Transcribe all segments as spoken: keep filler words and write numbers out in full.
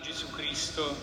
Gesù Cristo.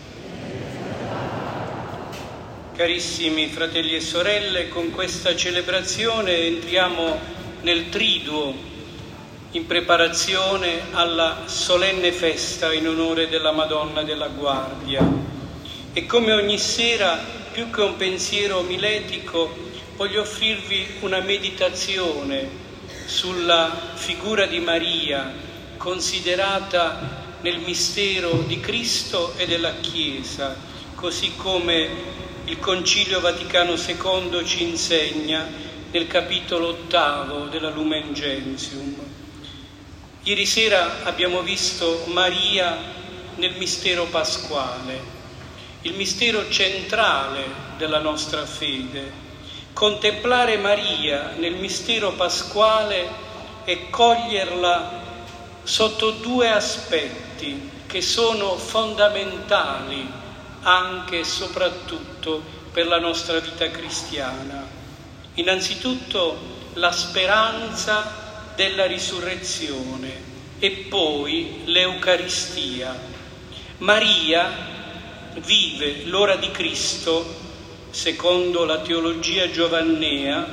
Carissimi fratelli e sorelle, con questa celebrazione entriamo nel Triduo in preparazione alla solenne festa in onore della Madonna della Guardia. E come ogni sera, più che un pensiero omiletico, voglio offrirvi una meditazione sulla figura di Maria, considerata nel mistero di Cristo e della Chiesa, così come il Concilio Vaticano secondo ci insegna nel capitolo ottavo della Lumen Gentium. Ieri sera abbiamo visto Maria nel mistero pasquale, il mistero centrale della nostra fede. Contemplare Maria nel mistero pasquale e coglierla sotto due aspetti che sono fondamentali anche e soprattutto per la nostra vita cristiana. Innanzitutto la speranza della risurrezione e poi l'Eucaristia. Maria vive l'ora di Cristo, secondo la teologia giovannea,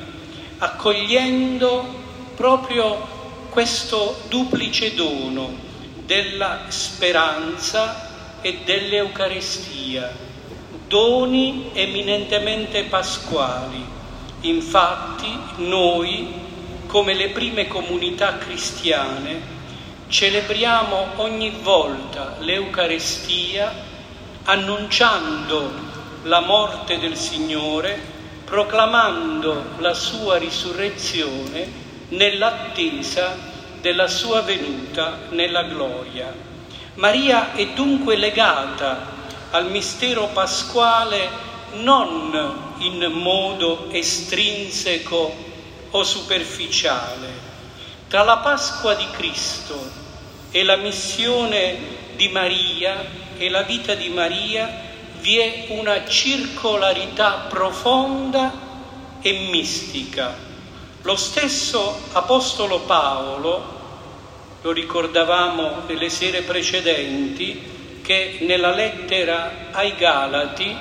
accogliendo proprio questo duplice dono della speranza e dell'Eucaristia, doni eminentemente pasquali. Infatti noi, come le prime comunità cristiane, celebriamo ogni volta l'Eucaristia annunciando la morte del Signore, proclamando la sua risurrezione nell'attesa della sua venuta nella gloria. Maria è dunque legata al mistero pasquale non in modo estrinseco o superficiale. Tra la Pasqua di Cristo e la missione di Maria e la vita di Maria vi è una circolarità profonda e mistica. Lo stesso Apostolo Paolo, lo ricordavamo nelle sere precedenti, che nella lettera ai Galati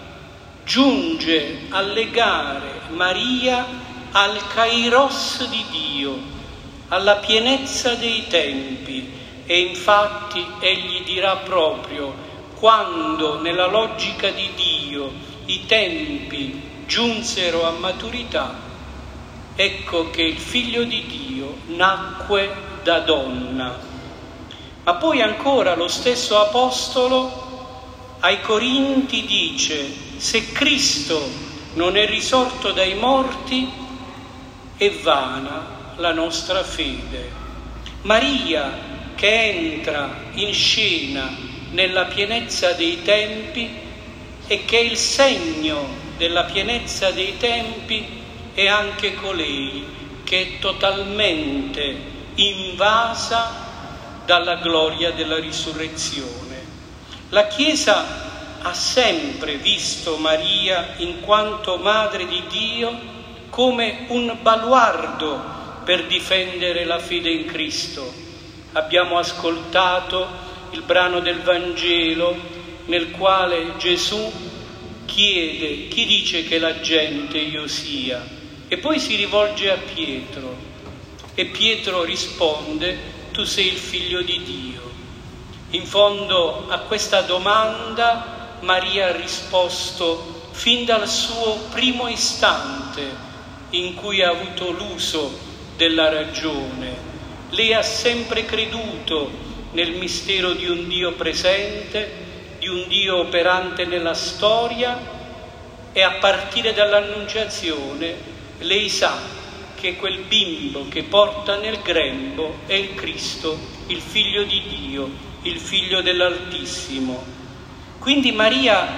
giunge a legare Maria al Kairos di Dio, alla pienezza dei tempi, e infatti egli dirà proprio: quando nella logica di Dio i tempi giunsero a maturità, ecco che il Figlio di Dio nacque da donna. Ma poi ancora lo stesso Apostolo ai Corinti dice: se Cristo non è risorto dai morti, è vana la nostra fede. Maria, che entra in scena nella pienezza dei tempi e che è il segno della pienezza dei tempi, è anche colei che è totalmente invasa dalla gloria della risurrezione. La Chiesa ha sempre visto Maria, in quanto Madre di Dio, come un baluardo per difendere la fede in Cristo. Abbiamo ascoltato il brano del Vangelo nel quale Gesù chiede: chi dice che la gente io sia? E poi si rivolge a Pietro e Pietro risponde: tu sei il Figlio di Dio. In fondo a questa domanda Maria ha risposto fin dal suo primo istante in cui ha avuto l'uso della ragione. Lei ha sempre creduto nel mistero di un Dio presente, di un Dio operante nella storia, e a partire dall'Annunciazione lei sa che quel bimbo che porta nel grembo è il Cristo, il Figlio di Dio, il Figlio dell'Altissimo. Quindi Maria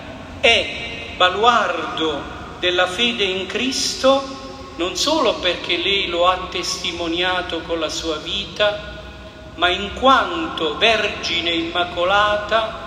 è baluardo della fede in Cristo, non solo perché lei lo ha testimoniato con la sua vita, ma in quanto Vergine Immacolata,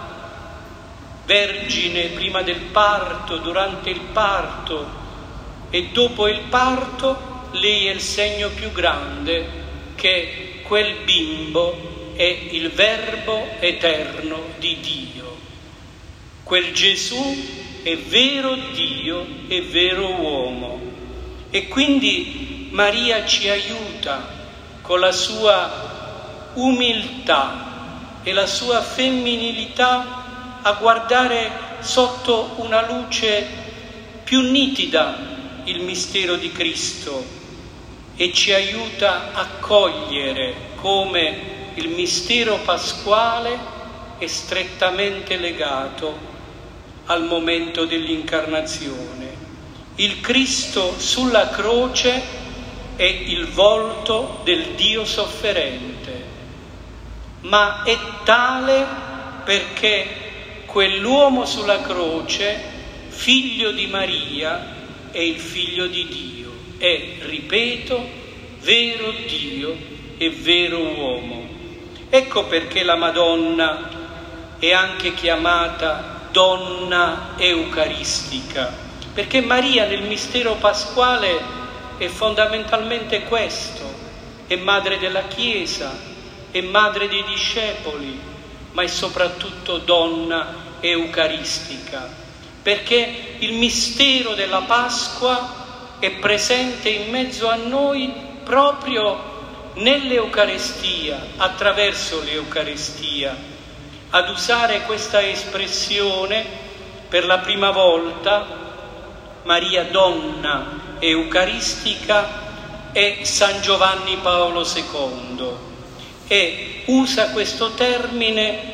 vergine prima del parto, durante il parto e dopo il parto, lei è il segno più grande che quel bimbo è il Verbo eterno di Dio. Quel Gesù è vero Dio e vero uomo. E quindi Maria ci aiuta con la sua umiltà e la sua femminilità a guardare sotto una luce più nitida il mistero di Cristo e ci aiuta a cogliere come il mistero pasquale è strettamente legato al momento dell'incarnazione. Il Cristo sulla croce è il volto del Dio sofferente, ma è tale perché quell'uomo sulla croce, figlio di Maria, è il figlio di Dio, è, ripeto, vero Dio e vero uomo. Ecco perché la Madonna è anche chiamata donna eucaristica, perché Maria nel mistero pasquale è fondamentalmente questo, è madre della Chiesa, è madre dei discepoli, ma è soprattutto donna eucaristica, perché il mistero della Pasqua è presente in mezzo a noi proprio nell'Eucaristia, attraverso l'Eucaristia. Ad usare questa espressione per la prima volta Maria donna eucaristica è San Giovanni Paolo secondo e usa questo termine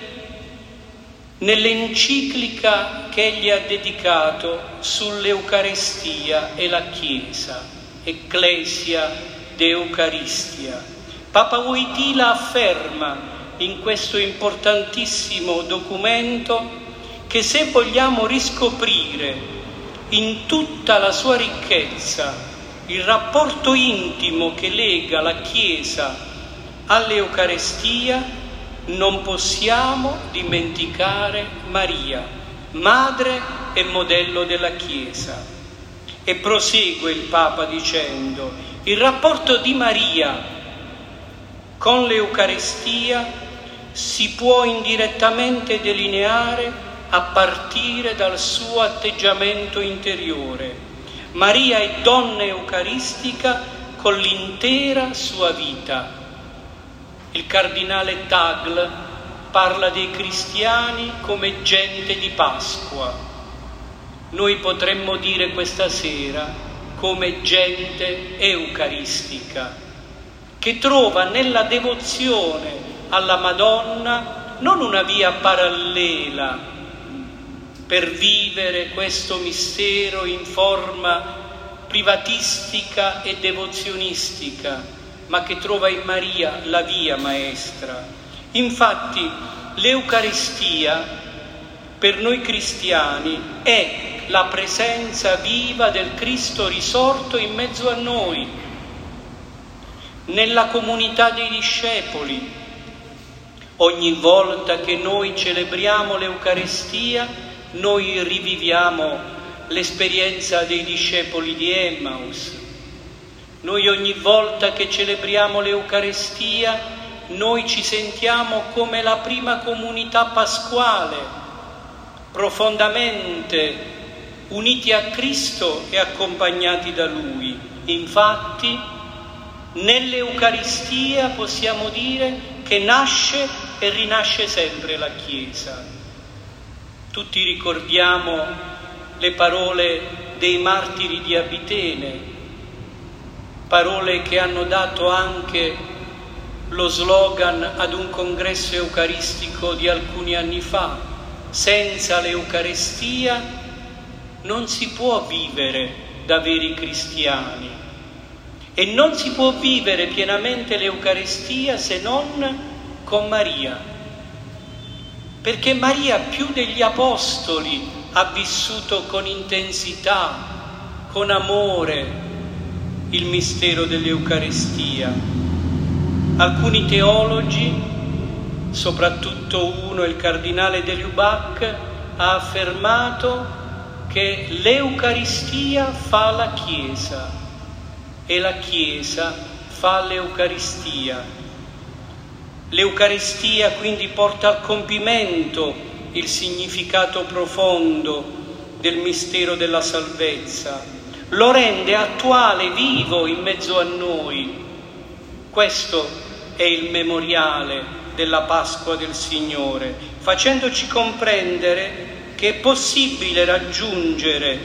nell'enciclica che egli ha dedicato sull'Eucaristia e la Chiesa, Ecclesia de Eucaristia. Papa Wojtyla afferma in questo importantissimo documento che se vogliamo riscoprire in tutta la sua ricchezza il rapporto intimo che lega la Chiesa all'Eucaristia, non possiamo dimenticare Maria, madre e modello della Chiesa. E prosegue il Papa dicendo: il rapporto di Maria con l'Eucaristia si può indirettamente delineare a partire dal suo atteggiamento interiore. Maria è donna eucaristica con l'intera sua vita. Il cardinale Tagle parla dei cristiani come gente di Pasqua. Noi potremmo dire questa sera come gente eucaristica, che trova nella devozione alla Madonna non una via parallela per vivere questo mistero in forma privatistica e devozionistica, ma che trova in Maria la via maestra. Infatti l'Eucaristia per noi cristiani è la presenza viva del Cristo risorto in mezzo a noi, nella comunità dei discepoli. Ogni volta che noi celebriamo l'Eucaristia, noi riviviamo l'esperienza dei discepoli di Emmaus. Noi ogni volta che celebriamo l'Eucaristia, noi ci sentiamo come la prima comunità pasquale, profondamente uniti a Cristo e accompagnati da Lui. Infatti, nell'Eucaristia possiamo dire che nasce e rinasce sempre la Chiesa. Tutti ricordiamo le parole dei martiri di Abitene, parole che hanno dato anche lo slogan ad un congresso eucaristico di alcuni anni fa: senza l'Eucaristia non si può vivere da veri cristiani e non si può vivere pienamente l'Eucaristia se non con Maria. Perché Maria più degli apostoli ha vissuto con intensità, con amore il mistero dell'Eucaristia. Alcuni teologi, soprattutto uno, il cardinale de Lubac, ha affermato che l'Eucaristia fa la Chiesa e la Chiesa fa l'Eucaristia. L'Eucaristia quindi porta al compimento il significato profondo del mistero della salvezza, lo rende attuale, vivo in mezzo a noi. Questo è il memoriale della Pasqua del Signore, facendoci comprendere che è possibile raggiungere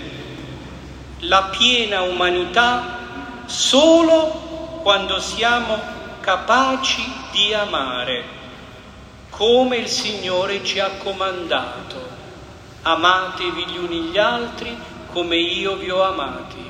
la piena umanità solo quando siamo capaci di amare, come il Signore ci ha comandato: amatevi gli uni gli altri come io vi ho amati.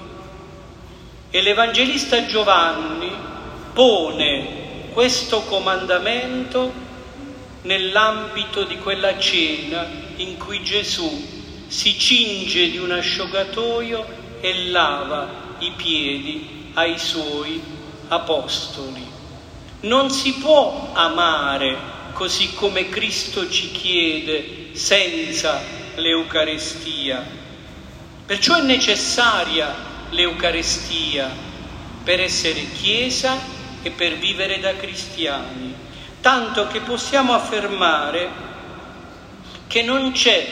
E l'Evangelista Giovanni pone questo comandamento nell'ambito di quella cena in cui Gesù si cinge di un asciugatoio e lava i piedi ai suoi apostoli. Non si può amare così come Cristo ci chiede senza l'Eucaristia. Perciò è necessaria l'Eucaristia per essere Chiesa e per vivere da cristiani, tanto che possiamo affermare che non c'è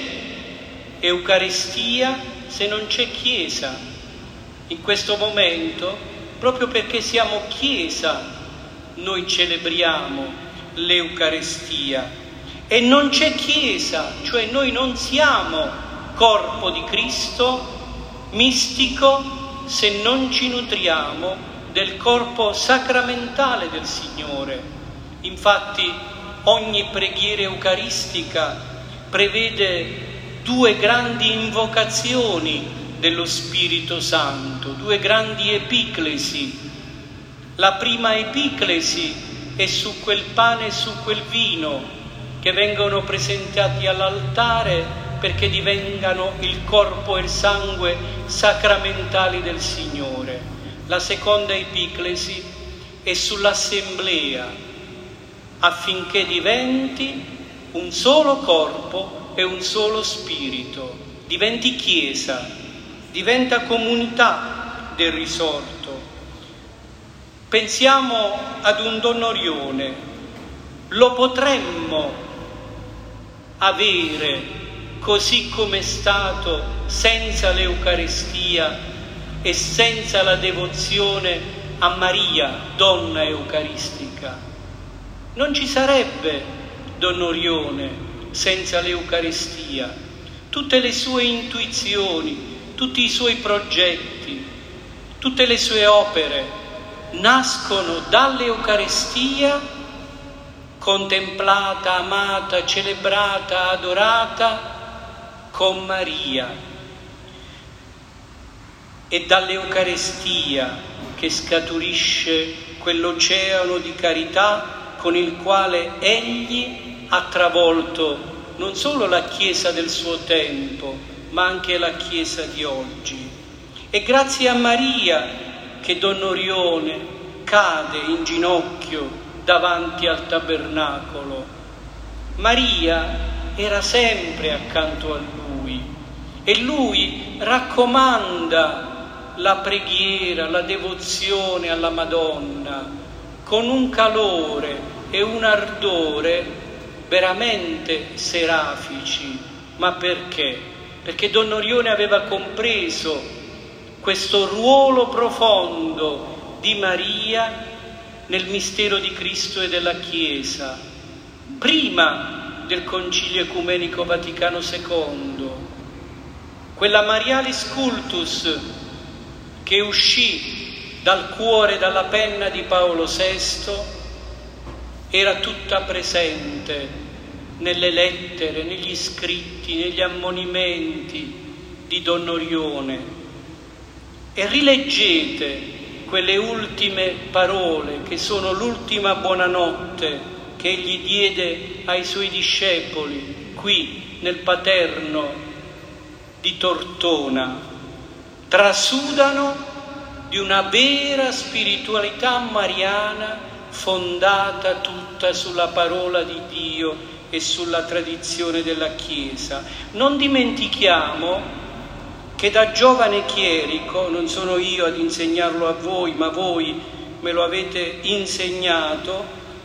Eucaristia se non c'è Chiesa. In questo momento, proprio perché siamo Chiesa, noi celebriamo l'Eucaristia, e non c'è Chiesa, cioè noi non siamo corpo di Cristo mistico se non ci nutriamo del corpo sacramentale del Signore. Infatti ogni preghiera eucaristica prevede due grandi invocazioni dello Spirito Santo, due grandi epiclesi. La prima epiclesi è su quel pane e su quel vino che vengono presentati all'altare perché divengano il corpo e il sangue sacramentali del Signore. La seconda epiclesi è sull'assemblea, affinché diventi un solo corpo e un solo spirito, diventi Chiesa, diventa comunità del risorto. Pensiamo ad un Donnorione, lo potremmo avere così come è stato senza l'Eucaristia e senza la devozione a Maria, donna eucaristica. Non ci sarebbe Donnorione senza l'Eucaristia. Tutte le sue intuizioni, tutti i suoi progetti, tutte le sue opere nascono dall'Eucaristia, contemplata, amata, celebrata, adorata con Maria. È dall'Eucaristia che scaturisce quell'oceano di carità con il quale Egli ha travolto non solo la Chiesa del suo tempo, ma anche la Chiesa di oggi. È grazie a Maria che Donnorione cade in ginocchio davanti al tabernacolo. Maria era sempre accanto a lui e lui raccomanda la preghiera, la devozione alla Madonna con un calore e un ardore veramente serafici. Ma perché? Perché Donnorione aveva compreso questo ruolo profondo di Maria nel mistero di Cristo e della Chiesa, prima del Concilio Ecumenico Vaticano secondo. Quella Marialis Cultus che uscì dal cuore, dalla penna di Paolo sesto, era tutta presente nelle lettere, negli scritti, negli ammonimenti di Donnorione. E rileggete quelle ultime parole che sono l'ultima buonanotte che egli diede ai suoi discepoli qui nel Paterno di Tortona. Trasudano di una vera spiritualità mariana fondata tutta sulla parola di Dio e sulla tradizione della Chiesa. Non dimentichiamo che da giovane chierico, non sono io ad insegnarlo a voi, ma voi me lo avete insegnato,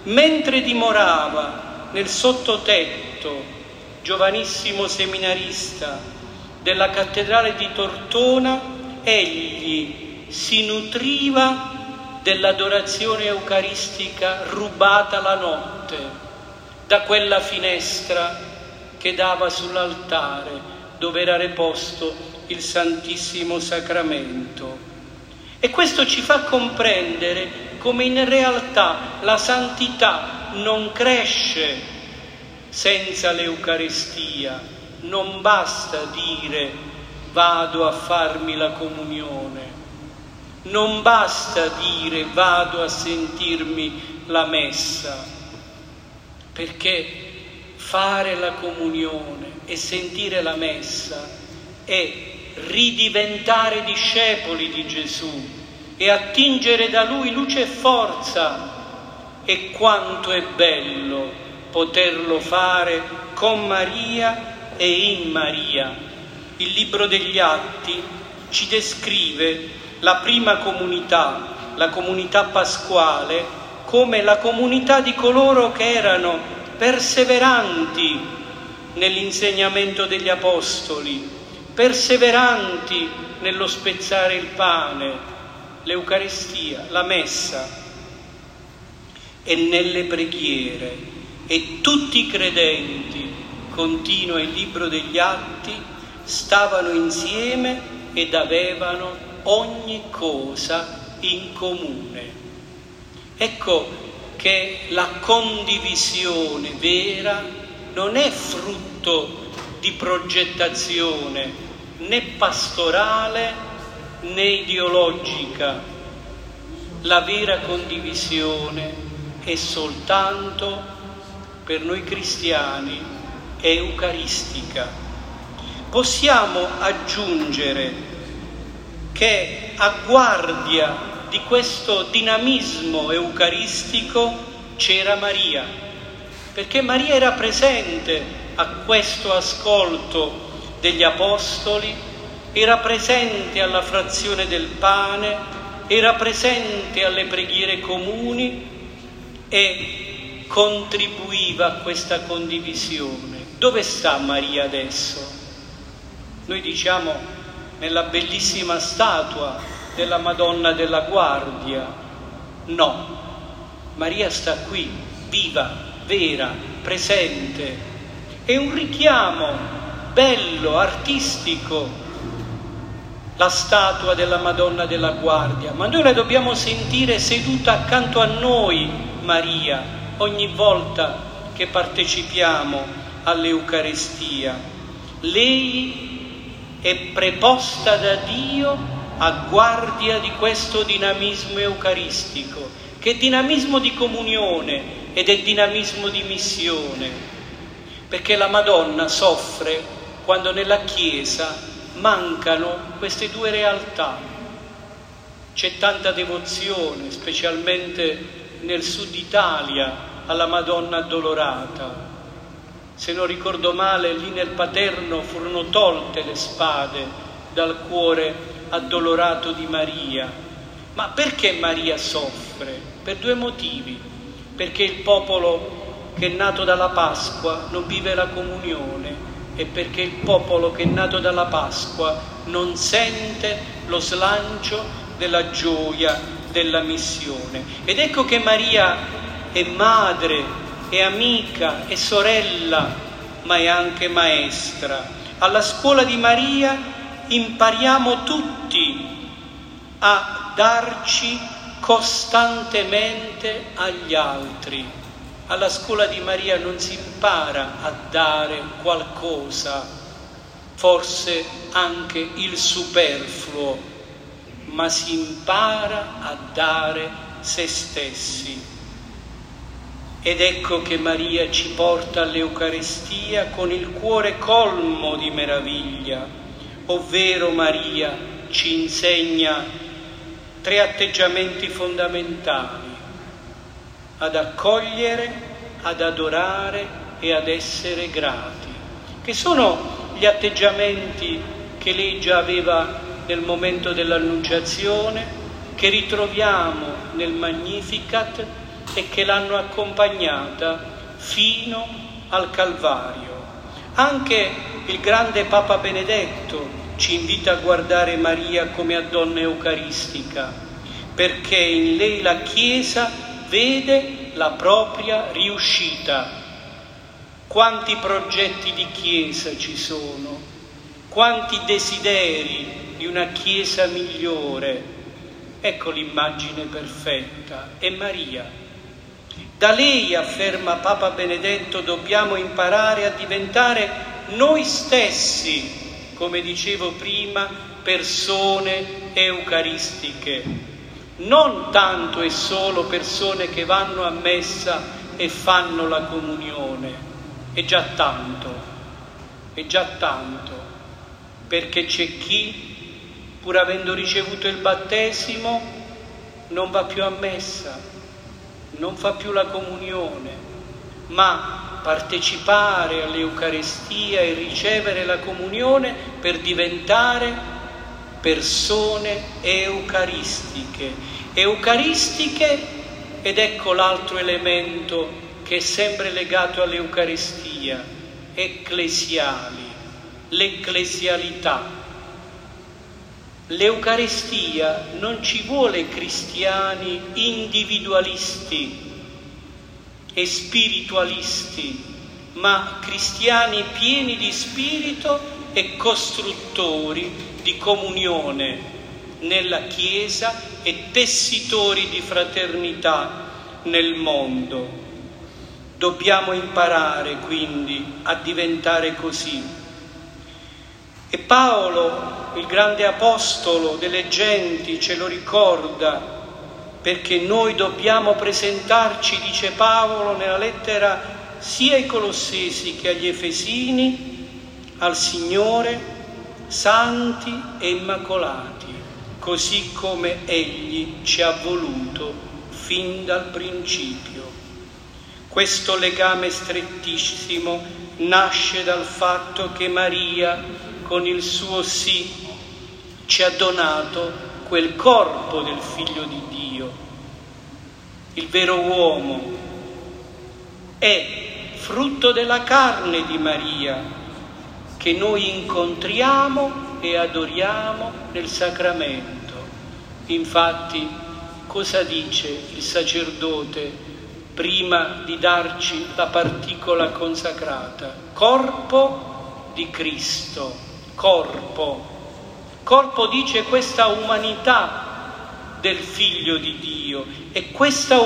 mentre dimorava nel sottotetto, giovanissimo seminarista della cattedrale di Tortona, egli si nutriva dell'adorazione eucaristica rubata la notte da quella finestra che dava sull'altare dove era reposto il Santissimo Sacramento. E questo ci fa comprendere come in realtà la santità non cresce senza l'Eucaristia. Non basta dire vado a farmi la comunione, non basta dire vado a sentirmi la messa, perché fare la comunione e sentire la messa è ridiventare discepoli di Gesù e attingere da Lui luce e forza. E quanto è bello poterlo fare con Maria e in Maria. Il Libro degli Atti ci descrive la prima comunità, la comunità pasquale, come la comunità di coloro che erano perseveranti nell'insegnamento degli apostoli, perseveranti nello spezzare il pane, l'Eucaristia, la messa e nelle preghiere. E tutti i credenti, continua il Libro degli Atti, stavano insieme ed avevano ogni cosa in comune. Ecco che la condivisione vera non è frutto di progettazione né pastorale né ideologica. La vera condivisione è soltanto per noi cristiani eucaristica. Possiamo aggiungere che a guardia di questo dinamismo eucaristico c'era Maria, perché Maria era presente a questo ascolto degli apostoli, era presente alla frazione del pane, era presente alle preghiere comuni e contribuiva a questa condivisione. Dove sta Maria adesso? Noi diciamo nella bellissima statua della Madonna della Guardia. No, Maria sta qui, viva, vera, presente. È un richiamo bello, artistico, la statua della Madonna della Guardia, ma noi la dobbiamo sentire seduta accanto a noi, Maria, ogni volta che partecipiamo all'Eucaristia. Lei è preposta da Dio a guardia di questo dinamismo eucaristico, che è dinamismo di comunione ed è dinamismo di missione, perché la Madonna soffre quando nella Chiesa mancano queste due realtà. C'è tanta devozione, specialmente nel sud Italia, alla Madonna addolorata. Se non ricordo male, lì nel Paterno furono tolte le spade dal cuore addolorato di Maria. Ma perché Maria soffre? Per due motivi. Perché il popolo che è nato dalla Pasqua non vive la comunione, e perché il popolo che è nato dalla Pasqua non sente lo slancio della gioia della missione. Ed ecco che Maria è madre, è amica, è sorella, ma è anche maestra. Alla scuola di Maria impariamo tutti a darci costantemente agli altri. Alla scuola di Maria non si impara a dare qualcosa, forse anche il superfluo, ma si impara a dare se stessi. Ed ecco che Maria ci porta all'Eucaristia con il cuore colmo di meraviglia, ovvero Maria ci insegna tre atteggiamenti fondamentali: ad accogliere, ad adorare e ad essere grati, che sono gli atteggiamenti che lei già aveva nel momento dell'Annunciazione, che ritroviamo nel Magnificat e che l'hanno accompagnata fino al Calvario. Anche il grande Papa Benedetto ci invita a guardare Maria come a donna eucaristica, perché in lei la Chiesa vede la propria riuscita. Quanti progetti di Chiesa ci sono, quanti desideri di una Chiesa migliore. Ecco l'immagine perfetta, è Maria. Da lei, afferma Papa Benedetto, dobbiamo imparare a diventare noi stessi, come dicevo prima, persone eucaristiche. Non tanto e solo persone che vanno a messa e fanno la comunione. È già tanto, è già tanto, perché c'è chi, pur avendo ricevuto il battesimo, non va più a messa, non fa più la comunione, ma partecipare all'Eucaristia e ricevere la comunione per diventare persone eucaristiche. Eucaristiche, ed ecco l'altro elemento che è sempre legato all'Eucaristia, ecclesiali, l'ecclesialità. L'Eucaristia non ci vuole cristiani individualisti e spiritualisti, ma cristiani pieni di spirito e costruttori di comunione nella Chiesa e tessitori di fraternità nel mondo. Dobbiamo imparare quindi a diventare così. E Paolo, il grande apostolo delle genti, ce lo ricorda, perché noi dobbiamo presentarci, dice Paolo nella lettera sia ai Colossesi che agli Efesini, al Signore, santi e immacolati, così come Egli ci ha voluto fin dal principio. Questo legame strettissimo nasce dal fatto che Maria, con il suo sì, ci ha donato quel corpo del Figlio di Dio. Il vero uomo è frutto della carne di Maria, che noi incontriamo e adoriamo nel sacramento. Infatti, cosa dice il sacerdote prima di darci la particola consacrata? Corpo di Cristo, corpo. Corpo dice questa umanità del Figlio di Dio, e questa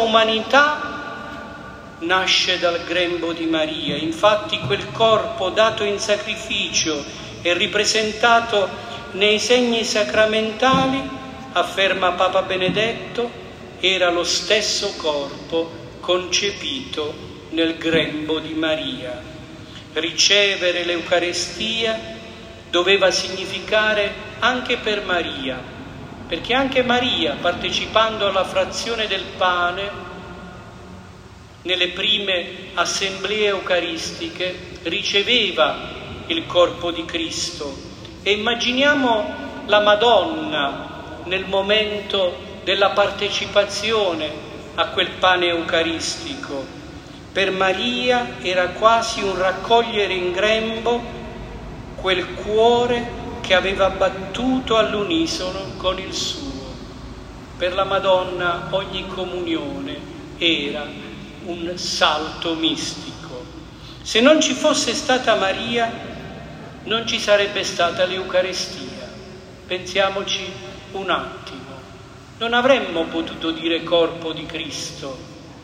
umanità nasce dal grembo di Maria. Infatti quel corpo dato in sacrificio e ripresentato nei segni sacramentali, afferma Papa Benedetto, era lo stesso corpo concepito nel grembo di Maria. Ricevere l'Eucaristia doveva significare anche per Maria, perché anche Maria, partecipando alla frazione del pane nelle prime assemblee eucaristiche, riceveva il corpo di Cristo. E immaginiamo la Madonna nel momento della partecipazione a quel pane eucaristico. Per Maria era quasi un raccogliere in grembo quel cuore che aveva battuto all'unisono con il suo. Per la Madonna ogni comunione era un salto mistico. Se non ci fosse stata Maria, non ci sarebbe stata l'Eucaristia. Pensiamoci un attimo. Non avremmo potuto dire corpo di Cristo.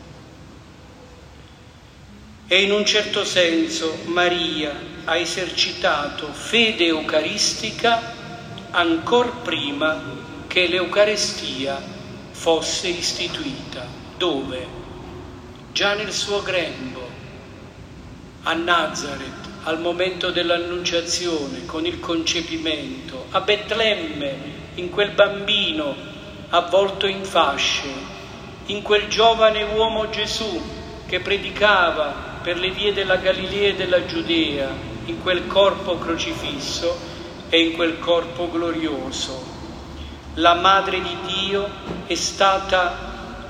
E in un certo senso Maria ha esercitato fede eucaristica ancor prima che l'Eucaristia fosse istituita. Dove? Già nel suo grembo, a Nazareth, al momento dell'annunciazione, con il concepimento, a Betlemme, in quel bambino avvolto in fasce, in quel giovane uomo Gesù che predicava per le vie della Galilea e della Giudea, in quel corpo crocifisso e in quel corpo glorioso. La Madre di Dio è stata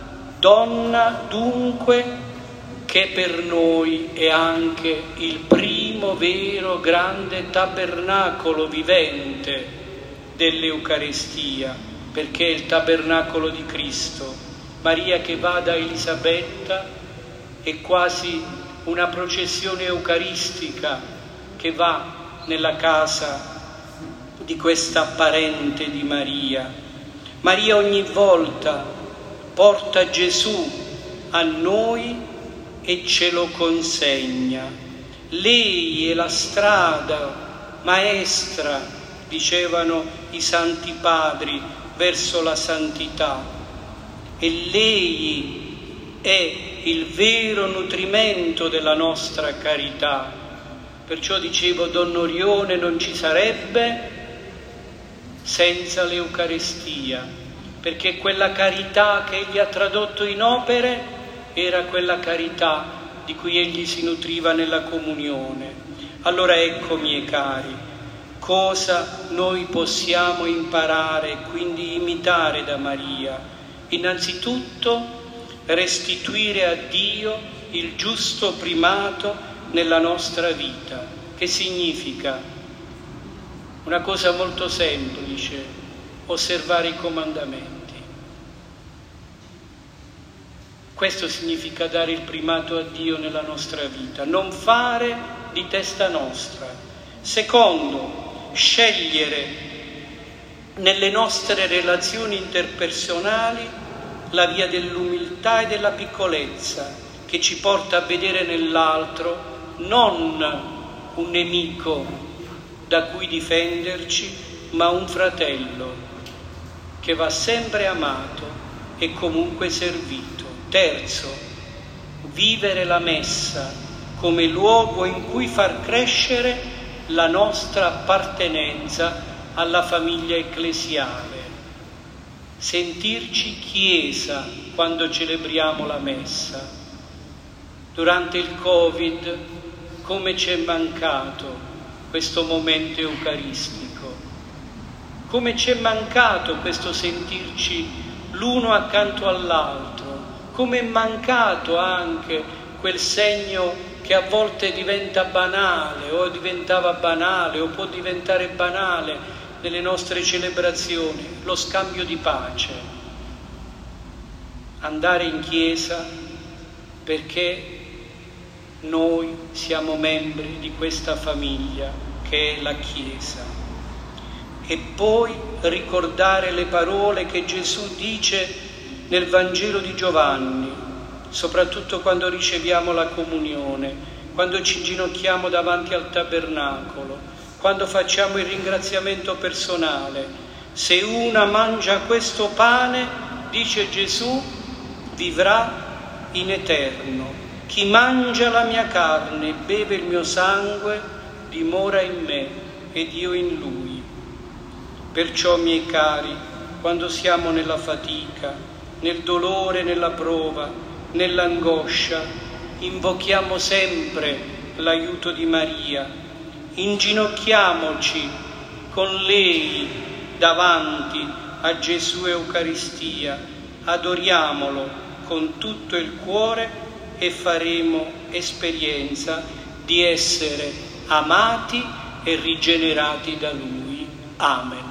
donna dunque che per noi è anche il primo vero grande tabernacolo vivente dell'Eucaristia, perché è il tabernacolo di Cristo. Maria che va da Elisabetta è quasi una processione eucaristica che va nella casa di questa parente di Maria. Maria ogni volta porta Gesù a noi e ce lo consegna. Lei è la strada maestra, dicevano i santi padri, verso la santità, e lei è il vero nutrimento della nostra carità. Perciò dicevo, Don Orione non ci sarebbe senza l'Eucaristia, perché quella carità che egli ha tradotto in opere era quella carità di cui egli si nutriva nella comunione. Allora ecco, miei cari, cosa noi possiamo imparare e quindi imitare da Maria? Innanzitutto restituire a Dio il giusto primato nella nostra vita. Che significa? Una cosa molto semplice: osservare i comandamenti. Questo significa dare il primato a Dio nella nostra vita, non fare di testa nostra. Secondo, scegliere nelle nostre relazioni interpersonali la via dell'umiltà e della piccolezza, che ci porta a vedere nell'altro non un nemico da cui difenderci, ma un fratello che va sempre amato e comunque servito. Terzo, vivere la Messa come luogo in cui far crescere la nostra appartenenza alla famiglia ecclesiale. Sentirci Chiesa quando celebriamo la Messa. Durante il Covid, come ci è mancato questo momento eucaristico? Come ci è mancato questo sentirci l'uno accanto all'altro? Come è mancato anche quel segno che a volte diventa banale o diventava banale o può diventare banale nelle nostre celebrazioni, lo scambio di pace. Andare in chiesa perché noi siamo membri di questa famiglia che è la Chiesa. E poi ricordare le parole che Gesù dice nel Vangelo di Giovanni, soprattutto quando riceviamo la comunione, quando ci inginocchiamo davanti al tabernacolo, quando facciamo il ringraziamento personale. Se una mangia questo pane, dice Gesù, vivrà in eterno. Chi mangia la mia carne e beve il mio sangue dimora in me ed io in lui. Perciò, miei cari, quando siamo nella fatica, nel dolore, nella prova, nell'angoscia, invochiamo sempre l'aiuto di Maria, inginocchiamoci con lei davanti a Gesù Eucaristia, adoriamolo con tutto il cuore e faremo esperienza di essere amati e rigenerati da Lui. Amen.